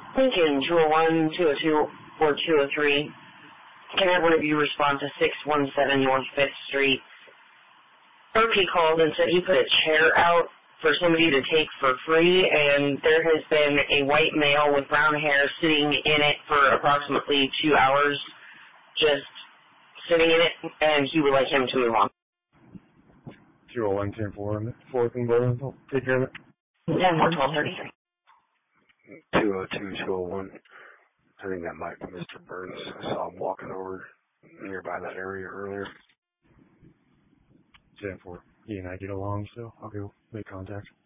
Lincoln 201, 202, or 203. Can I have one of you respond to 617 North 5th Street? RP called and said he put a chair out for somebody to take for free, and there has been a white male with brown hair sitting in it for approximately 2 hours, just sitting in it, and he would like him to move on. 201, 10-4, 4th and Bowling. Take care of it. 10-4, 1233. 202, 201. I think that might be Mr. Burns. I saw him walking over nearby that area earlier. 10-4. He and I get along, so I'll go make contact.